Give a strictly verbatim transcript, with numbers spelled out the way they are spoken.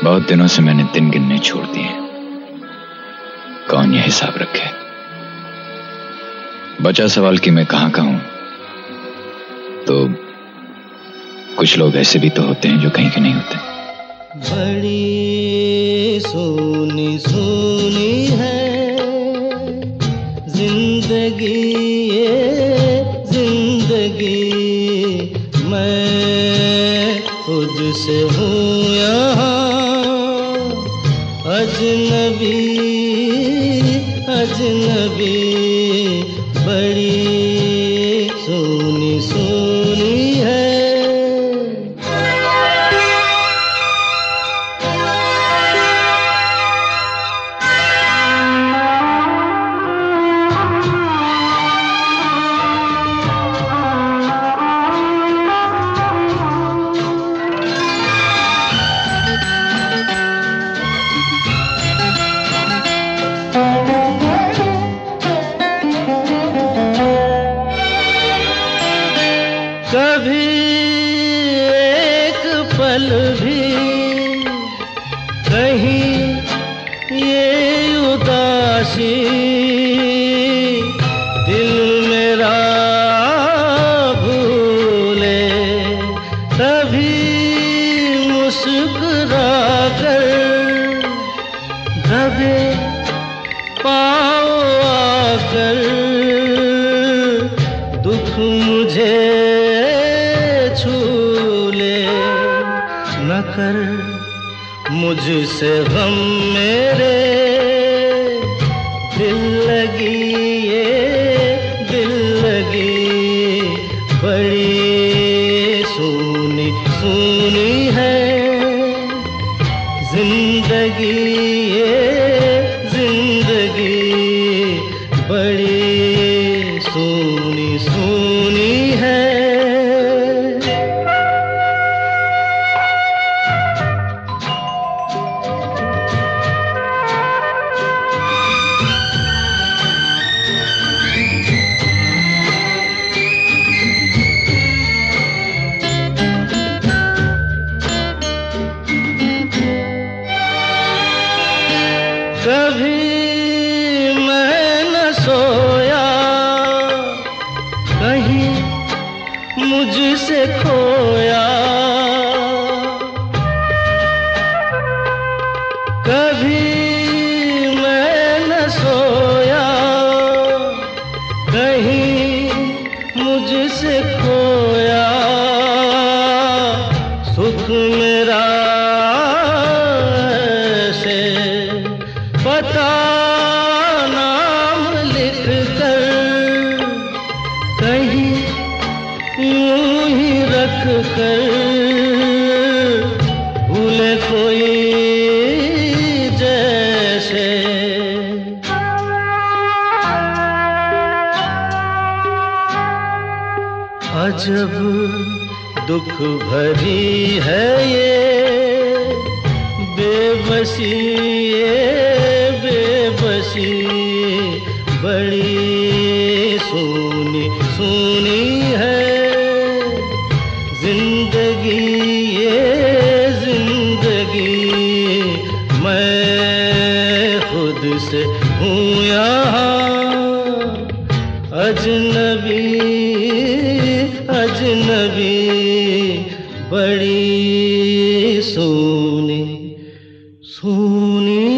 बहुत दिनों से मैंने दिन गिनने छोड़ दिए। कौन ये हिसाब रखे? बचा सवाल कि मैं कहां का हूं, तो कुछ लोग ऐसे भी तो होते हैं जो कहीं के नहीं होते। बड़ी सोनी सोनी है जिंदगी ये जिंदगी, मैं खुद से हूँ यहाँ अजनबी अजनबी। बड़ी सोनी सोनी है। कभी एक पल भी कहीं ये उदासी दिल मेरा भूले, तभी मुस्कुरा कर दबे पाँव आकर दुख मुझे न कर मुझसे गम मेरे दिल लगी ये दिल लगी। बड़ी सोनी सोनी है जिंदगी ये जिंदगी, बड़ी सोनी सोनी है। कभी मैं न सोया कहीं मुझसे खोया, कभी मैं न सोया कहीं मुझसे खोया। सुख मेरा पता नाम लिख कर कहीं यूं ही रख कर भूले कोई जैसे। अजब दुख भरी है ये बेबसी ये बेबसी। बड़ी सोनी सोनी है जिंदगी ये जिंदगी, मैं खुद से हूँ यहाँ अजनबी अजनबी। बड़ी सोनी सोनी